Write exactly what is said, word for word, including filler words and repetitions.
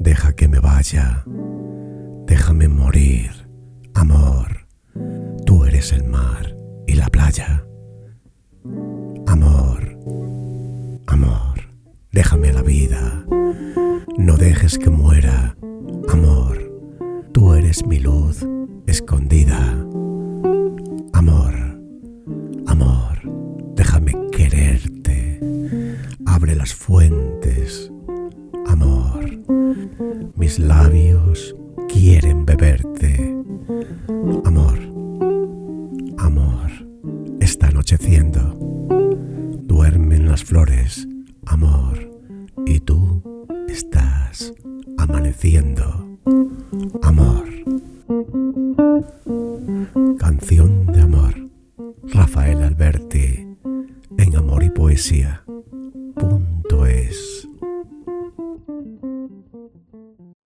Deja que me vaya, déjame morir, amor. Tú eres el mar y la playa. Amor, amor, déjame la vida, no dejes que muera, amor. Tú eres mi luz escondida. Amor, amor, déjame quererte. Abre las fuentes, amor. Mis labios quieren beberte. Amor, amor, está anocheciendo. Duermen las flores, amor, y tú estás amaneciendo. Amor. Canción de amor. Rafael Alberti, en Amor y Poesía punto es.